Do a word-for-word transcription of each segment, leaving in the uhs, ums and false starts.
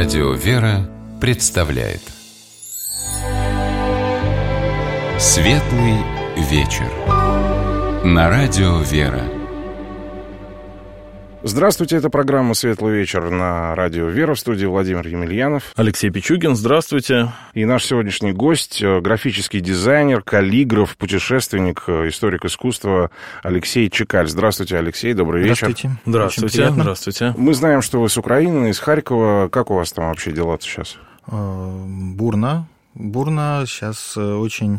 Радио «Вера» представляет Светлый вечер на Радио «Вера». Здравствуйте, это программа «Светлый вечер» на Радио «Вера», в студии Владимир Емельянов. Алексей Пичугин, здравствуйте. И наш сегодняшний гость, графический дизайнер, каллиграф, путешественник, историк искусства Алексей Чекаль. Здравствуйте, Алексей, добрый вечер. Здравствуйте. Здравствуйте. Здравствуйте. Мы знаем, что вы с Украины, из Харькова. Как у вас там вообще дела-то сейчас? Бурно. Бурно. Сейчас очень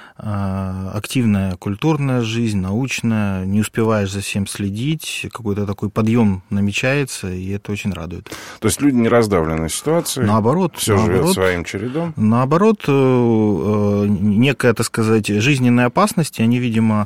активная культурная жизнь, научная, не успеваешь за всем следить, какой-то такой подъем намечается, и это очень радует. То есть люди не раздавлены ситуацией? Наоборот. Все наоборот, живет своим чередом? Наоборот, некая, так сказать, жизненные опасности, они, видимо,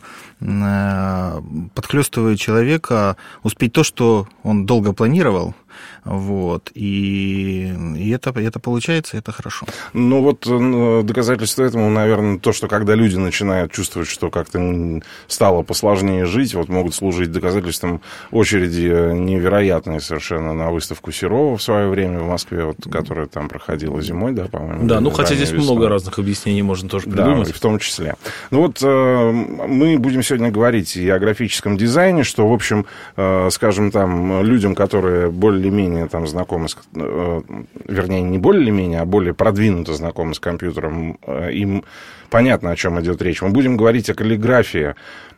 подхлёстывают человека успеть то, что он долго планировал. Вот, и, и это, это получается, это хорошо. Ну вот доказательство этому, наверное, то, что когда люди начинают чувствовать, что как-то стало посложнее жить, вот могут служить доказательством очереди невероятной совершенно на выставку Серова в свое время в Москве, вот, которая там проходила зимой, да, по-моему. Да, ну хотя здесь весной. Много разных объяснений можно тоже придумать. Да, в том числе. Ну вот мы будем сегодня говорить и о графическом дизайне, что, в общем, скажем, там, людям, которые более более-менее там знакомы с, вернее, не более-менее, а более продвинуто знакомы с компьютером, им понятно, о чем идет речь. Мы будем говорить о каллиграфии.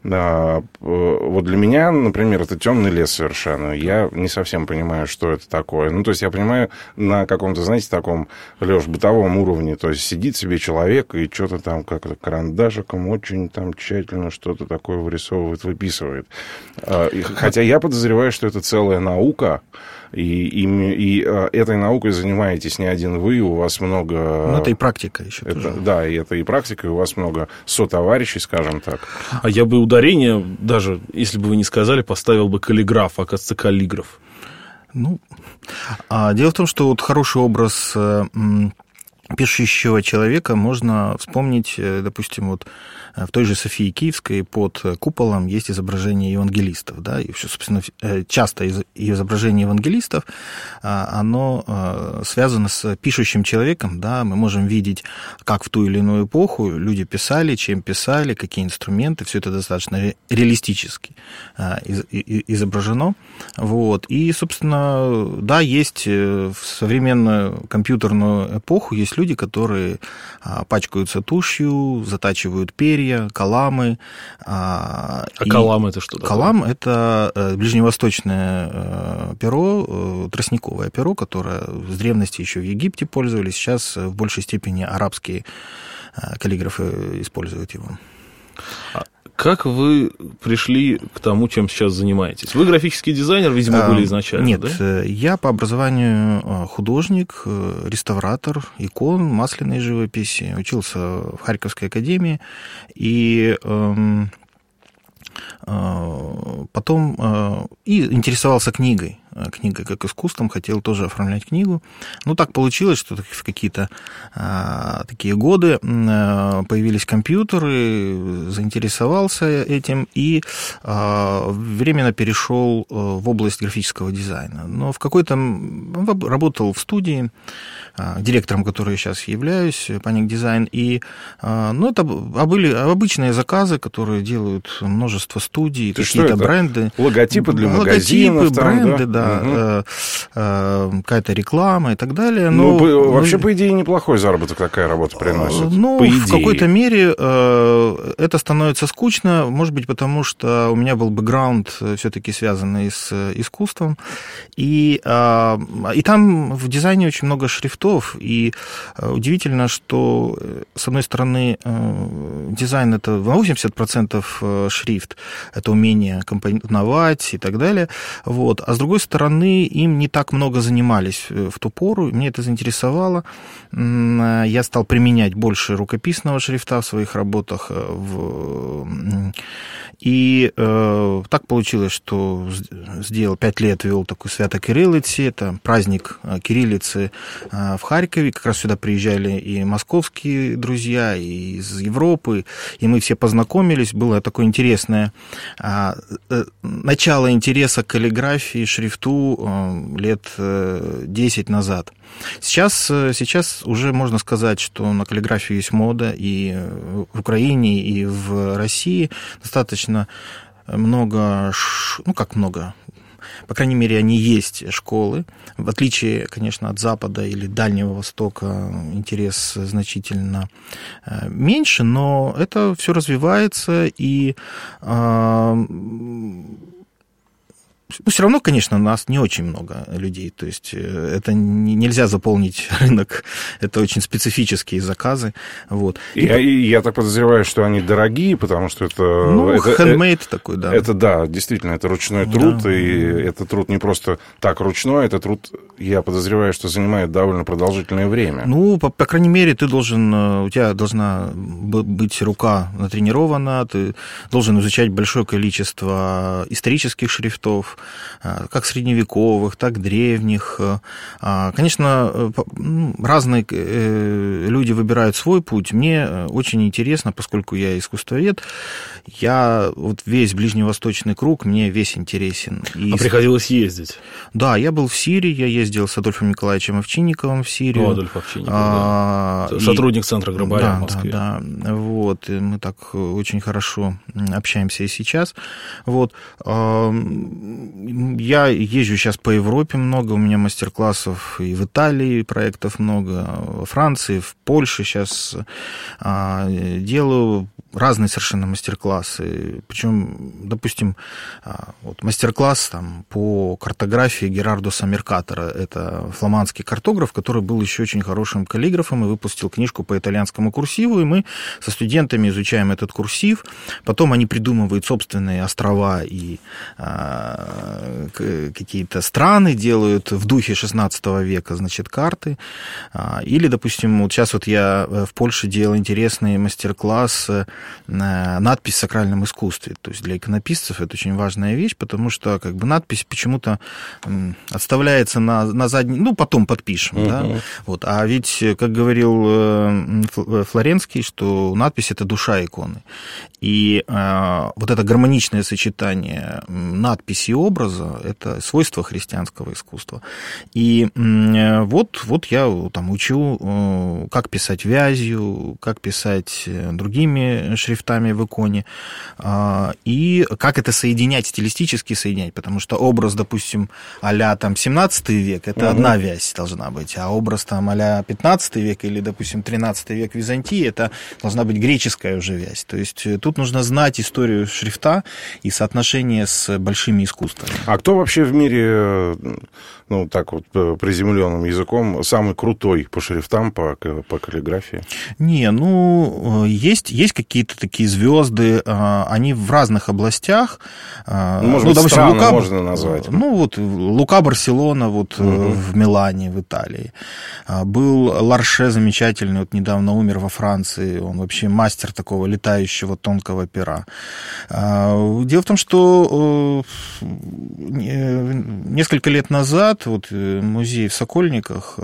Вот для меня, например, это темный лес совершенно. Я не совсем понимаю, что это такое. Ну, то есть я понимаю на каком-то, знаете, таком, Лёш, бытовом уровне. То есть сидит себе человек и что-то там как-то карандашиком очень там тщательно что-то такое вырисовывает, выписывает. Хотя я подозреваю, что это целая наука. И, и, и этой наукой занимаетесь не один вы, у вас много... Ну, это и практика еще это, тоже. Да, и это и практика, и у вас много сотоварищей, скажем так. А я бы ударение, даже если бы вы не сказали, поставил бы каллиграф, оказывается, каллиграф. Ну, а дело в том, что вот хороший образ пишущего человека можно вспомнить, допустим, вот в той же Софии Киевской под куполом есть изображение евангелистов, да, и, собственно, часто изображение евангелистов, оно связано с пишущим человеком, да, мы можем видеть, как в ту или иную эпоху люди писали, чем писали, какие инструменты, все это достаточно реалистически изображено, вот, и, собственно, да, есть в современную компьютерную эпоху, есть люди, которые пачкаются тушью, затачивают перья, каламы. А и калам это что такое? Калам – это ближневосточное перо, тростниковое перо, которое с древности еще в Египте пользовались, сейчас в большей степени арабские каллиграфы используют его. Как вы пришли к тому, чем сейчас занимаетесь? Вы графический дизайнер, видимо, были изначально, Нет, да? Я по образованию художник, реставратор икон, масляной живописи. Учился в Харьковской академии и потом и интересовался книгой. Книга как искусством, хотел тоже оформлять книгу. Ну, так получилось, что в какие-то а, такие годы а, появились компьютеры, заинтересовался этим и а, временно перешел в область графического дизайна. Но в какой-то... работал в студии, а, директором которой я сейчас являюсь, Паник Дизайн, и а, ну, это были обычные заказы, которые делают множество студий, Ты какие-то бренды. Логотипы для магазинов. Логотипы, там, бренды, да. Да, угу. какая-то реклама и так далее. Но, ну, вообще, по идее, неплохой заработок такая работа приносит. Ну, по в какой-то мере это становится скучно, может быть, потому что у меня был бэкграунд все-таки связанный с искусством, и, и там в дизайне очень много шрифтов, и удивительно, что, с одной стороны, дизайн – это на восемьдесят процентов шрифт, это умение компоновать и так далее, вот, а с другой стороны, стороны, им не так много занимались в ту пору, мне это заинтересовало. Я стал применять больше рукописного шрифта в своих работах. И так получилось, что сделал пять лет, вел такой Свято-Кириллицы, это праздник кириллицы в Харькове. Как раз сюда приезжали и московские друзья, и из Европы, и мы все познакомились. Было такое интересное начало интереса к каллиграфии, шрифту лет лет десять назад. Сейчас, сейчас уже можно сказать, что на каллиграфию есть мода и в Украине, и в России достаточно много, ну как много, по крайней мере, они есть школы. В отличие, конечно, от Запада или Дальнего Востока интерес значительно меньше, но это все развивается, и ну, все равно, конечно, у нас не очень много людей, то есть это не, нельзя заполнить рынок, это очень специфические заказы. Вот. И, и, и я так подозреваю, что они дорогие, потому что это... Ну, это, handmade это, такой, да. Это, да, действительно, это ручной труд, да. И это труд не просто так ручной, это труд, я подозреваю, что занимает довольно продолжительное время. Ну, по, по крайней мере, ты должен, у тебя должна быть рука натренирована, ты должен изучать большое количество исторических шрифтов, как средневековых, так и древних. Конечно, разные люди выбирают свой путь. Мне очень интересно, поскольку я искусствовед, я вот весь ближневосточный круг, мне весь интересен. И... А приходилось ездить? Да, я был в Сирии, я ездил с Адольфом Николаевичем Овчинниковым в Сирию. О, Адольф Овчинников, а, да. Сотрудник и... центра Грабаря да, в Москве. Да, да, вот, и мы так очень хорошо общаемся и сейчас. Вот. Я езжу сейчас по Европе много, у меня мастер-классов и в Италии проектов много, во Франции, в Польше сейчас делаю разные совершенно мастер-классы. Причем, допустим, вот мастер-класс там, по картографии Герардуса Меркатора. Это фламандский картограф, который был еще очень хорошим каллиграфом и выпустил книжку по итальянскому курсиву. И мы со студентами изучаем этот курсив. Потом они придумывают собственные острова и а, какие-то страны, делают в духе шестнадцатого века, значит, карты. А, или, допустим, вот сейчас вот я в Польше делал интересный мастер-класс надпись в сакральном искусстве. То есть для иконописцев это очень важная вещь, потому что как бы надпись почему-то отставляется на, на задний... Ну, потом подпишем, uh-huh. да? Вот. А ведь, как говорил Флоренский, что надпись — это душа иконы. И э, вот это гармоничное сочетание надписи и образа — это свойство христианского искусства. И э, вот, вот я там учу, э, как писать вязью, как писать другими шрифтами в иконе, э, и как это соединять, стилистически соединять, потому что образ, допустим, а-ля там семнадцатый век — это угу. одна вязь должна быть, а образ там а-ля пятнадцатый век или, допустим, тринадцатый век Византии — это должна быть греческая уже вязь. То есть тут нужно знать историю шрифта и соотношение с большими искусствами. А кто вообще в мире, ну, так вот, приземленным языком, самый крутой по шрифтам, по, по каллиграфии? Не, ну, есть, есть какие-то такие звезды, они в разных областях. Ну, может ну, быть, допустим, страны Лука, можно назвать. Ну, вот Лука Барселона вот, угу. в Милане, в Италии. Был Ларше замечательный, вот недавно умер во Франции, он вообще мастер такого летающего тонкого пера. Дело в том, что несколько лет назад вот, музей в Сокольниках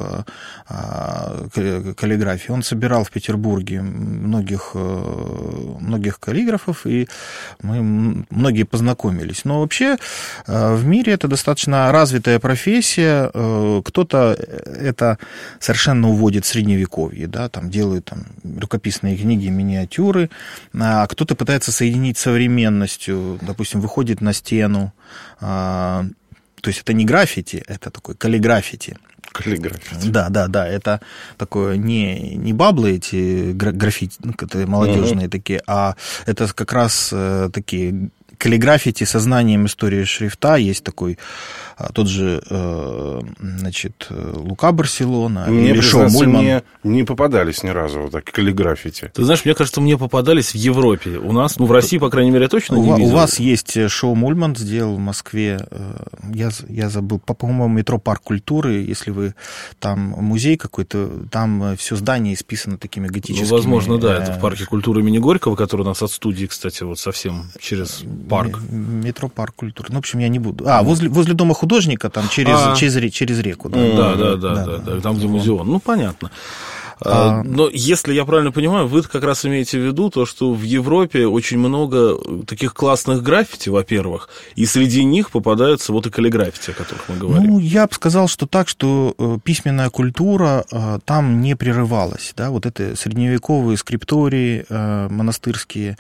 каллиграфии, он собирал в Петербурге многих, многих каллиграфов, и мы многие познакомились. Но вообще в мире это достаточно развитая профессия. Кто-то это совершенно уводит в средневековье, да, там делают там, рукописные книги, миниатюры, а кто-то пытается соединить с современностью, допустим, выходит на стену, то есть это не граффити, это такой каллиграффити. Каллиграффити. Да, да, да, это такое не, не баблы эти граффити, молодежные uh-huh. такие, а это как раз такие каллиграффити со знанием истории шрифта. Есть такой тот же, значит, Лука Барселона, мне, или Шоу Мульман. Мне не попадались ни разу вот так каллиграффити. Ты знаешь, мне кажется, мне попадались в Европе. У нас, ну, в России, по крайней мере, точно не у, видел. У вас есть Шоу Мульман, сделал в Москве, я, я забыл, по-моему, метро Парк культуры, если вы там музей какой-то, там все здание исписано такими готическими... Ну, возможно, да, это в Парке культуры имени Горького, который у нас от студии, кстати, вот совсем через парк. Метро Парк культуры. Ну, в общем, я не буду. А, возле, возле дома художника, там, через, а, через, через реку. Да, да, да, да, да, да, да, там, где музеон. Ну, понятно. А, но если я правильно понимаю, вы как раз имеете в виду то, что в Европе очень много таких классных граффити, во-первых, и среди них попадаются вот и каллиграффити, о которых мы говорим. Ну, я бы сказал, что так, что письменная культура там не прерывалась. Да? Вот это средневековые скриптории монастырские,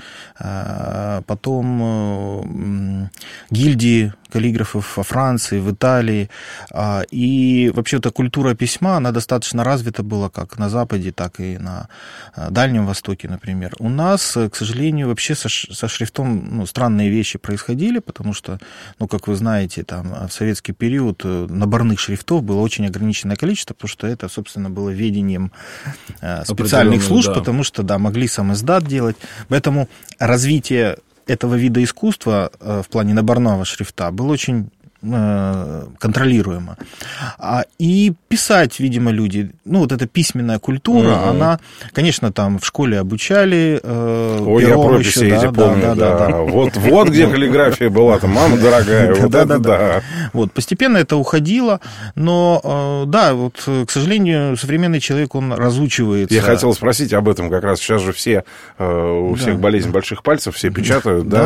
потом гильдии каллиграфов во Франции, в Италии. И вообще эта культура письма, она достаточно развита была как на Западе, так и на Дальнем Востоке, например. У нас, к сожалению, вообще со, со шрифтом ну, странные вещи происходили, потому что, ну, как вы знаете, там, в советский период наборных шрифтов было очень ограниченное количество, потому что это, собственно, было ведением специальных служб, да. Потому что, да, могли сам издат делать. Поэтому развитие этого вида искусства в плане наборного шрифта было очень контролируемо. И писать, видимо, люди, ну, вот эта письменная культура, mm-hmm. она, конечно, там в школе обучали. Ой, я прописи эти да, помню, да. да, да, да. Вот, вот где каллиграфия была, там, мама дорогая, вот это да. Вот, постепенно это уходило, но, да, вот, к сожалению, современный человек, он разучивается. Я хотел спросить об этом как раз. Сейчас же все, у всех болезнь больших пальцев, все печатают, да,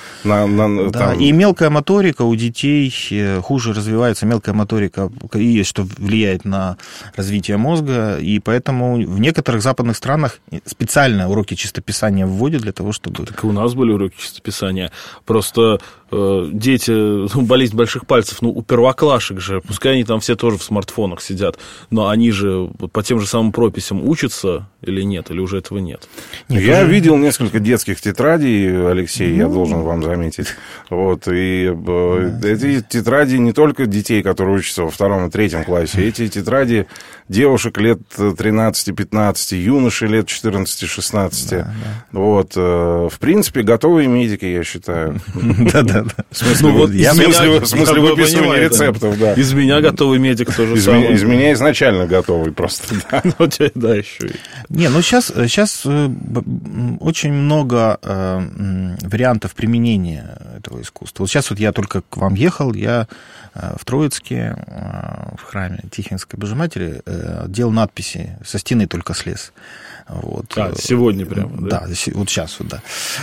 да, и мелкая моторика у детей хуже развивается, мелкая моторика, и что влияет на развитие мозга, и поэтому в некоторых западных странах специально уроки чистописания вводят для того, чтобы... Так и у нас были уроки чистописания. Просто э, дети, ну, болезнь больших пальцев, ну, у первоклашек же, пускай они там все тоже в смартфонах сидят, но они же вот по тем же самым прописям учатся или нет, или уже этого нет? нет Я уже... видел несколько детских тетрадей, Алексей, ну... я должен вам заметить. Вот, и да. эти тетради не только детей, которые учатся во втором и третьем классе, эти тетради девушек лет тринадцати-пятнадцати, юношей лет четырнадцати-шестнадцати. Да, да. Вот, в принципе, готовые медики, я считаю. Да-да-да. В смысле выписывания рецептов, да. Из меня готовый медик тоже самое. Из меня изначально готовый просто, да. Да, еще. Не, ну сейчас очень много вариантов применения этого искусства. Вот сейчас вот я только к вам ехал, я в Троицке, в храме Тихвинской Божьей-Матери, делал надписи, со стены только слез. Вот. А, сегодня прямо, да? Да, вот сейчас вот,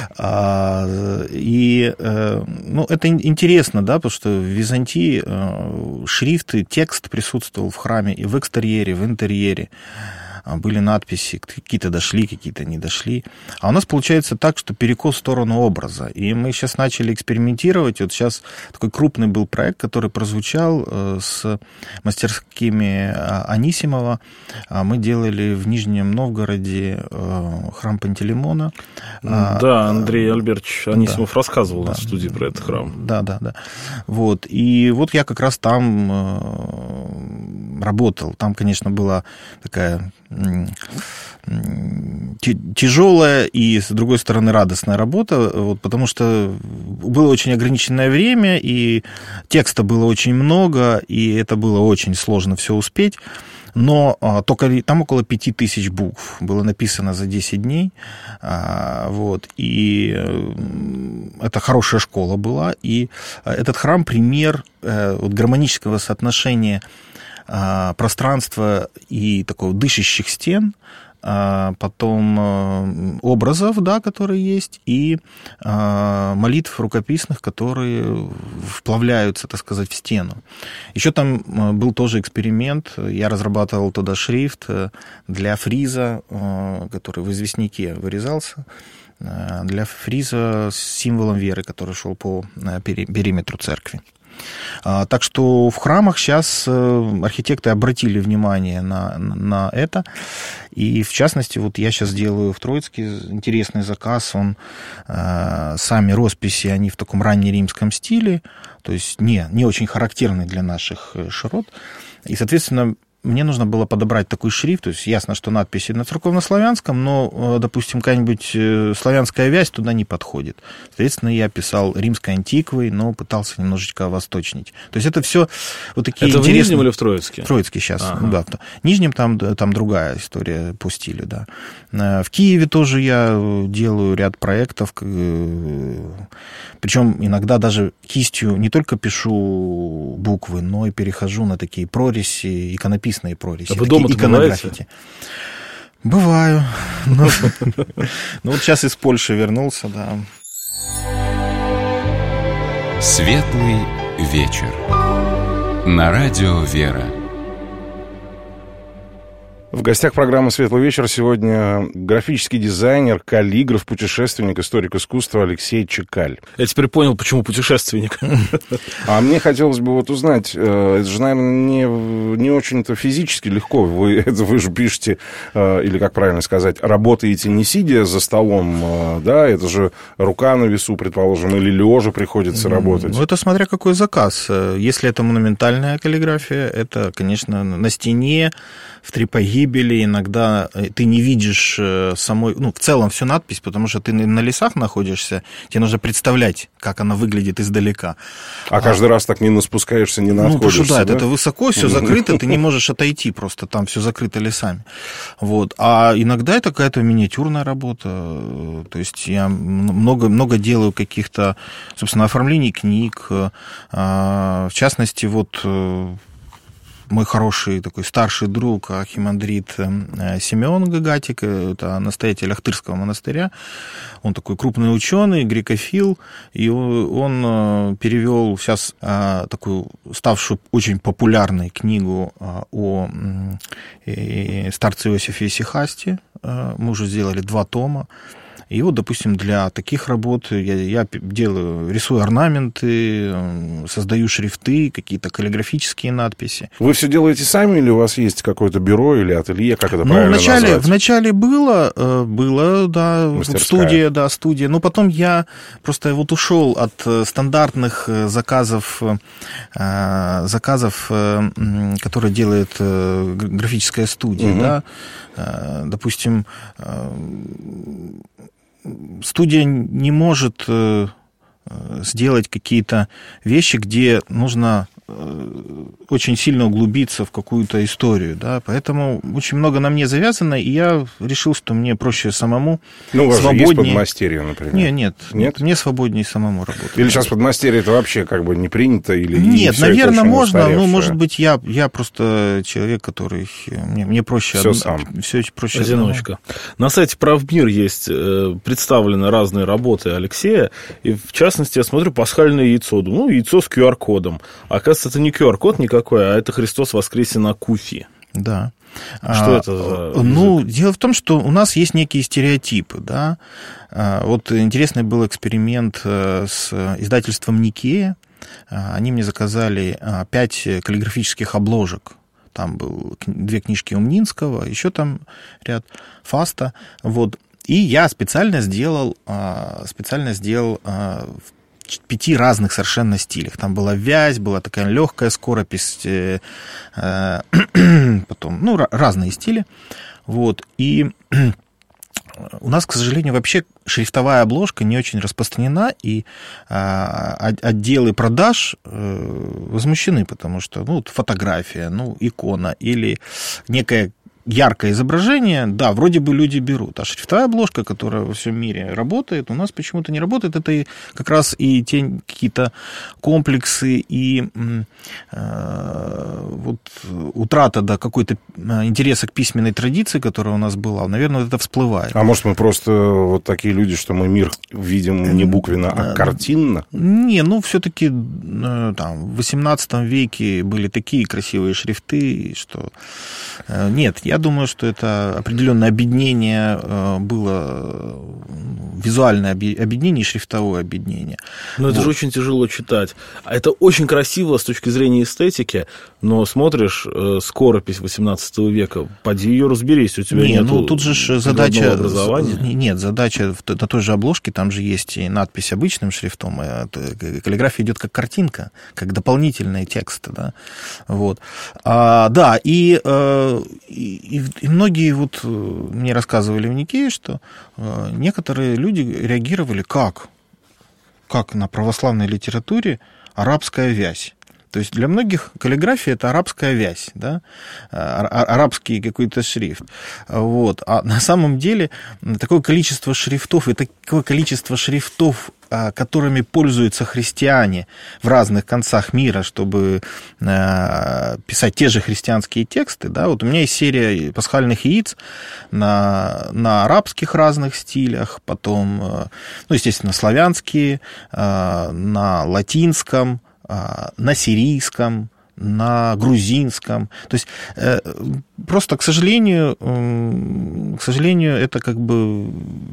да. И, ну, это интересно, да, потому что в Византии шрифты, текст присутствовал в храме и в экстерьере, в интерьере. Были надписи, какие-то дошли, какие-то не дошли. А у нас получается так, что перекос в сторону образа. И мы сейчас начали экспериментировать. Вот сейчас такой крупный был проект, который прозвучал с мастерскими Анисимова. Мы делали в Нижнем Новгороде храм Пантелеймона. Да, Андрей Альбертович Анисимов да. рассказывал да. на студии про этот храм. Да, да, да. Вот. И вот я как раз там работал. Там, конечно, была такая тяжелая и, с другой стороны, радостная работа, вот, потому что было очень ограниченное время, и текста было очень много, и это было очень сложно все успеть. Но а, только там около пяти тысяч букв было написано за десять дней. А, вот, и это хорошая школа была. И этот храм пример а, вот, гармонического соотношения а, пространства и такого дышащих стен, а, потом образов, да, которые есть, и а, молитв рукописных, которые вплавляются, так сказать, в стену. Еще там был тоже эксперимент. Я разрабатывал туда шрифт для фриза, который в известняке вырезался, для фриза с символом веры, который шел по периметру церкви. Так что в храмах сейчас архитекты обратили внимание на, на это. И, в частности, вот я сейчас делаю в Троицке интересный заказ. Он, сами росписи, они в таком раннеримском стиле, то есть не, не очень характерны для наших широт. И, соответственно, мне нужно было подобрать такой шрифт, то есть ясно, что надписи на церковнославянском, но, допустим, какая-нибудь славянская вязь туда не подходит. Соответственно, я писал римской антиквой, но пытался немножечко восточнить. То есть это все вот такие это интересные... в Нижнем или в Троицке? В Троицке сейчас, ага. ну, да. В Нижнем там, там другая история по стилю, да. В Киеве тоже я делаю ряд проектов, причем иногда даже кистью не только пишу буквы, но и перехожу на такие прориси, иконописные прорези, а вы дома иконографики. Бываю. Ну, вот сейчас из Польши вернулся, да. Светлый вечер. На радио «Вера». В гостях программы «Светлый вечер» сегодня графический дизайнер, каллиграф, путешественник, историк искусства Алексей Чекаль. Я теперь понял, почему путешественник. А мне хотелось бы вот узнать, это же, наверное, не, не очень-то физически легко. Вы, это вы же пишете, или, как правильно сказать, работаете не сидя за столом, да, это же рука на весу, предположим, или лежа приходится работать. Ну, это смотря какой заказ. Если это монументальная каллиграфия, это, конечно, на стене, в три погибели, иногда ты не видишь самой, ну, в целом всю надпись, потому что ты на лесах находишься, тебе нужно представлять, как она выглядит издалека. А, а каждый раз так не спускаешься, не находишься, ну, потому что, да, да? это высоко, все закрыто, ты не можешь отойти просто, там все закрыто лесами. Вот. А иногда это какая-то миниатюрная работа, то есть я много, много делаю каких-то, собственно, оформлений книг, в частности, вот... Мой хороший такой старший друг, архимандрит Симеон Гагатик, это настоятель Ахтырского монастыря, он такой крупный ученый, грекофил, и он перевел сейчас такую ставшую очень популярной книгу о старце Иосифе Исихасте. Мы уже сделали два тома. И вот, допустим, для таких работ я, я делаю, рисую орнаменты, создаю шрифты, какие-то каллиграфические надписи. Вы все делаете сами или у вас есть какое-то бюро или ателье, как это ну, правильно вначале, назвать? Вначале было, было, да, мастерская. студия, да, студия. Но потом я просто вот ушел от стандартных заказов, заказов, которые делает графическая студия, угу. да. Допустим, студия не может сделать какие-то вещи, где нужно очень сильно углубиться в какую-то историю, да, поэтому очень много на мне завязано, и я решил, что мне проще самому, ну, у вас свободнее. Же есть подмастерье, например? Нет, нет, нет, мне свободнее самому работать. Или сейчас подмастерье это вообще как бы не принято? Или нет, наверное, можно, ну, может быть, я, я просто человек, который, мне, мне проще... Все од... сам. Все проще одиночка. Одному. На сайте Правмир есть представлены разные работы Алексея, и, в частности, я смотрю пасхальное яйцо, ну, яйцо с ку ар кодом. Оказывается, это не ку ар код никакой, а это Христос воскресе на Куфе. Да. Что а, это за Ну, язык? дело в том, что у нас есть некие стереотипы, да. Вот интересный был эксперимент с издательством Никея. Они мне заказали пять каллиграфических обложек. Там был две книжки Умнинского, еще там ряд Фаста. Вот. И я специально сделал, специально сделал в пяти разных совершенно стилях. Там была вязь, была такая легкая скоропись, э, э, потом, ну, разные стили. Вот. И у нас, к сожалению, вообще шрифтовая обложка не очень распространена, и э, отделы продаж э, возмущены, потому что, ну, фотография, ну, икона или некая яркое изображение, да, вроде бы люди берут. А шрифтовая обложка, которая во всем мире работает, у нас почему-то не работает. Это и как раз и те какие-то комплексы, и э, вот утрата, да, какой-то интереса к письменной традиции, которая у нас была, наверное, это всплывает. А может, мы просто вот такие люди, что мы мир видим не буквенно, а картинно? Не, ну, все-таки там, в восемнадцатом веке были такие красивые шрифты, что... Нет, я думаю, что это определенное объединение было, визуальное объединение и шрифтовое объединение. Но это вот. же очень тяжело читать. Это очень красиво с точки зрения эстетики, но смотришь скоропись восемнадцатого века, поди ее разберись, у тебя не, нет ну, тут же задача образования. Нет, задача на той же обложке, там же есть и надпись обычным шрифтом, а каллиграфия идет как картинка, как дополнительный текст, да, вот. А, да, и, и, и многие вот мне рассказывали в Никее, что некоторые люди реагировали как? Как на православной литературе арабская вязь. То есть для многих каллиграфия – это арабская вязь, да? Арабский какой-то шрифт. Вот. А на самом деле такое количество шрифтов и такое количество шрифтов которыми пользуются христиане в разных концах мира, чтобы писать те же христианские тексты. Да? Вот у меня есть серия пасхальных яиц на, на арабских разных стилях, потом, ну, естественно, славянские, на латинском, на сирийском, на грузинском. То есть просто, к сожалению, к сожалению, это как бы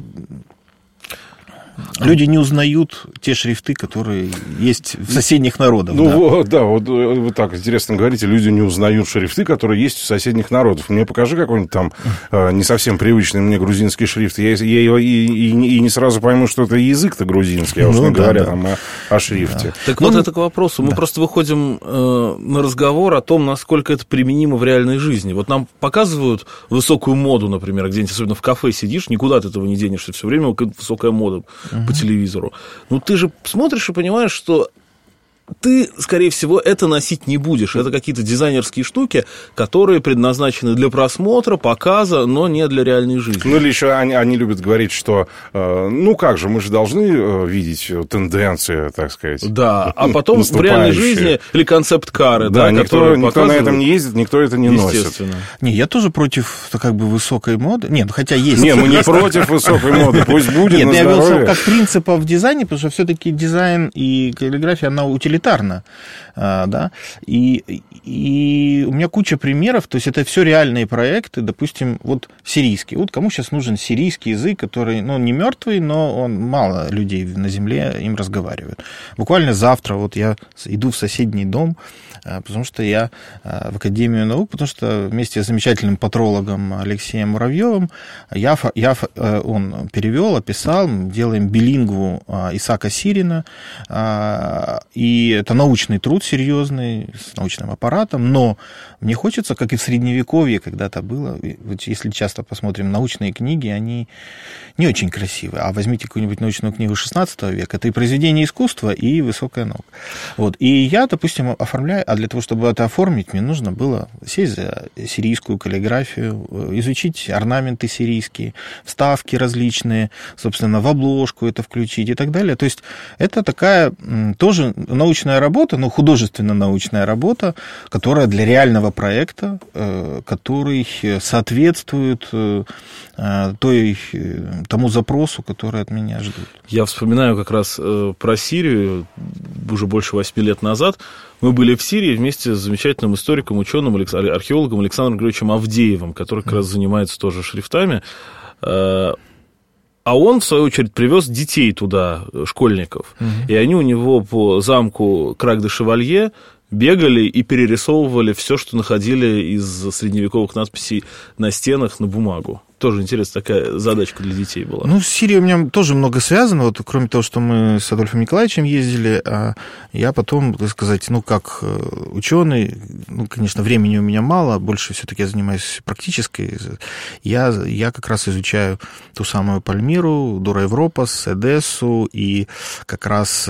люди не узнают те шрифты, которые есть в соседних народах. Ну, да. Вот, да, вот вы так интересно говорите, люди не узнают шрифты, которые есть у соседних народов. Мне покажи какой-нибудь там э, не совсем привычный мне грузинский шрифт. Я, я его и, и, и не сразу пойму, что это язык-то грузинский, а уж ну, не да, говоря да. там о, о шрифте. Да. Так ну, вот это к вопросу. Мы да. просто выходим э, на разговор о том, насколько это применимо в реальной жизни. Вот нам показывают высокую моду, например, где-нибудь, особенно в кафе сидишь, никуда от этого не денешься, все время высокая мода по телевизору. Ну, ты же смотришь и понимаешь, что ты, скорее всего, это носить не будешь. Это какие-то дизайнерские штуки, которые предназначены для просмотра, показа, но не для реальной жизни. Ну, или еще они, они любят говорить, что, э, ну, как же, мы же должны э, видеть тенденции, так сказать. Да, а потом в реальной жизни, или концепт-кары, да, да, никто, никто на этом не ездит, никто это не носит. Не, я тоже против, как бы, высокой моды. Нет, хотя есть. Не, мы не против высокой моды, пусть будет. Нет, на я здоровье. говорил как принципа в дизайне, потому что все-таки дизайн и каллиграфия, она утилитарна. Да? И, и у меня куча примеров, то есть это все реальные проекты, допустим, вот сирийский. Вот кому сейчас нужен сирийский язык, который, ну, не мертвый, но он мало людей на земле им разговаривают. Буквально завтра вот я иду в соседний дом, потому что я в Академию наук, потому что вместе с замечательным патрологом Алексеем Муравьевым я, я, он перевел, описал, делаем билингву Исаака Сирина, и это научный труд серьезный, с научным аппаратом, но мне хочется, как и в Средневековье когда-то было, вот если часто посмотрим научные книги, они не очень красивые, а возьмите какую-нибудь научную книгу шестнадцатого века, это и произведение искусства, и высокая наука. Вот. И я, допустим, оформляю, а для того, чтобы это оформить, мне нужно было сесть за сирийскую каллиграфию, изучить орнаменты сирийские, вставки различные, собственно, в обложку это включить и так далее. То есть это такая тоже научная работа, ну, художественно-научная работа, которая для реального проекта, который соответствует той, тому запросу, который от меня ждут. Я вспоминаю как раз про Сирию уже больше восьми лет назад. Мы были в Сирии вместе с замечательным историком, ученым, археологом Александром Григорьевичем Авдеевым, который как раз занимается тоже шрифтами. А он, в свою очередь, привез детей туда, школьников. Угу. И они у него по замку Крак-де-Шевалье бегали и перерисовывали все, что находили из средневековых надписей на стенах на бумагу. Тоже интересная такая задачка для детей была. Ну, с Сирией у меня тоже много связано. Вот, кроме того, что мы с Адольфом Николаевичем ездили, а я потом, так сказать, ну, как ученый, ну, конечно, времени у меня мало, больше все-таки я занимаюсь практической. Я, я как раз изучаю ту самую Пальмиру, Дура Европас, Эдессу, и как раз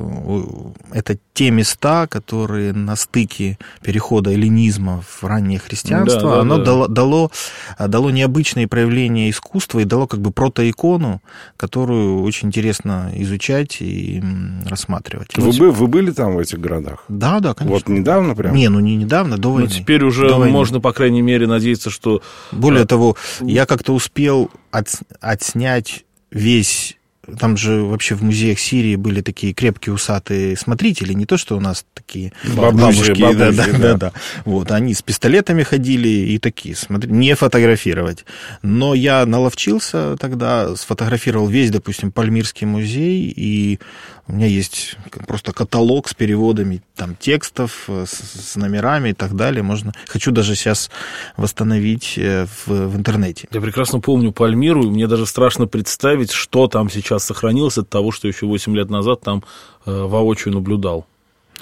это те места, которые на стыке перехода эллинизма в раннее христианство, да, да, оно да. Дало, дало, дало необычные проявление искусства и дало как бы протоикону, которую очень интересно изучать и рассматривать. Вы, вы, вы были там в этих городах? Да, да, конечно. Вот недавно прям? Не, ну не недавно, до войны. Ну, теперь уже можно, по крайней мере, надеяться, что... Более того, я как-то успел от, отснять весь... Там же вообще в музеях Сирии были такие крепкие усатые смотрители, не то, что у нас такие бабушки, бабушки, да, да, да, да, да. Вот, они с пистолетами ходили и такие, смотри, не фотографировать. Но я наловчился тогда, сфотографировал весь, допустим, Пальмирский музей, и у меня есть просто каталог с переводами там, текстов, с, с номерами и так далее. Можно... Хочу даже сейчас восстановить в, в интернете. Я прекрасно помню Пальмиру, и мне даже страшно представить, что там сейчас сохранилось от того, что еще восемь лет назад там э, воочию наблюдал.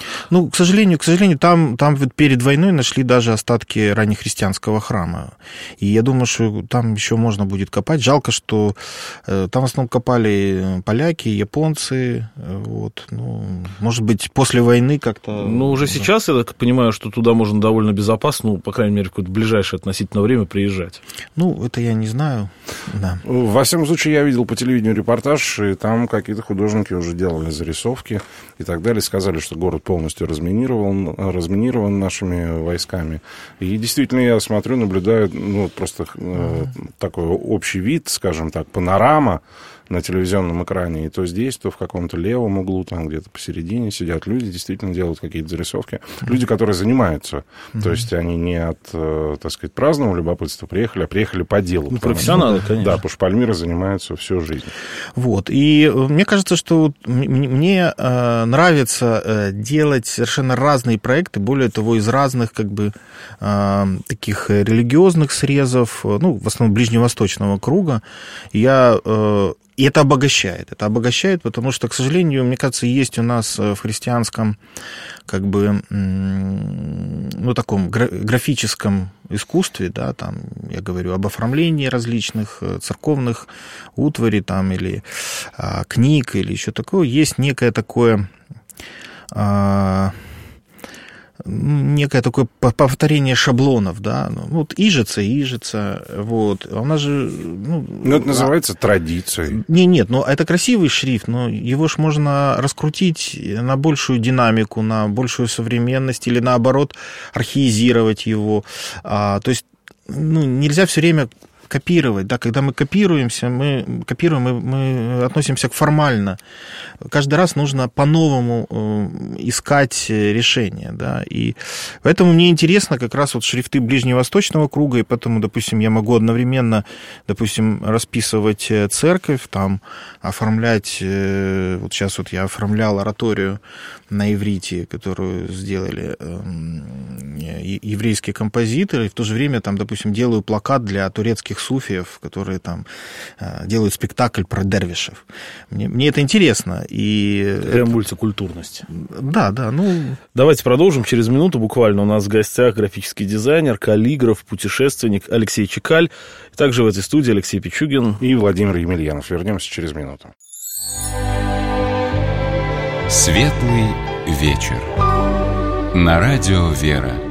Ну, к сожалению, к сожалению, там, там перед войной нашли даже остатки раннехристианского храма. И я думаю, что там еще можно будет копать. Жалко, что там в основном копали поляки, японцы. Вот. Ну, может быть, после войны как-то... Ну, уже да. Сейчас, я так понимаю, что туда можно довольно безопасно, ну, по крайней мере, в какое-то ближайшее относительно время приезжать. Ну, это я не знаю. Да. Во всяком случае, я видел по телевидению репортаж, и там какие-то художники уже делали зарисовки и так далее, сказали, что город полностью разминирован, разминирован нашими войсками. И действительно, я смотрю, наблюдаю, ну, просто э, такой общий вид, скажем так, панорама на телевизионном экране, и то здесь, то в каком-то левом углу, там где-то посередине сидят люди, действительно делают какие-то зарисовки. Люди, которые занимаются. Mm-hmm. То есть они не от, так сказать, праздного любопытства приехали, а приехали по делу. Ну, профессионалы, что, конечно. Да, потому что Пальмира занимаются всю жизнь. Вот. И мне кажется, что мне нравится делать совершенно разные проекты, более того, из разных, как бы, таких религиозных срезов, ну, в основном ближневосточного круга. Я... И это обогащает. Это обогащает, потому что, к сожалению, мне кажется, есть у нас в христианском, как бы, ну, таком графическом искусстве, да, там, я говорю об оформлении различных церковных утварей, там, или а, книг, или еще такое, есть некое такое... А, некое такое повторение шаблонов, да, ну, вот ижица, ижица, вот, а у нас же... Ну, ну это называется а... традицией. Не, нет, ну, это красивый шрифт, но его ж можно раскрутить на большую динамику, на большую современность или, наоборот, архаизировать его, а, то есть, ну, нельзя все время... копировать, да, когда мы копируемся, мы копируем, мы, мы относимся к формально. Каждый раз нужно по-новому искать решение, да, и поэтому мне интересно как раз вот шрифты ближневосточного круга, и поэтому, допустим, я могу одновременно, допустим, расписывать церковь, там, оформлять, вот сейчас вот я оформлял ораторию на иврите, которую сделали еврейские композиторы, и в то же время, там, допустим, делаю плакат для турецких суфиев, которые там делают спектакль про дервишев. Мне, мне это интересно. И прям это... мультикультурность. Да, да. Ну... Давайте продолжим через минуту. Буквально у нас в гостях графический дизайнер, каллиграф, путешественник Алексей Чекаль. Также в этой студии Алексей Пичугин и Владимир Емельянов. Вернемся через минуту. Светлый вечер. На радио «Вера».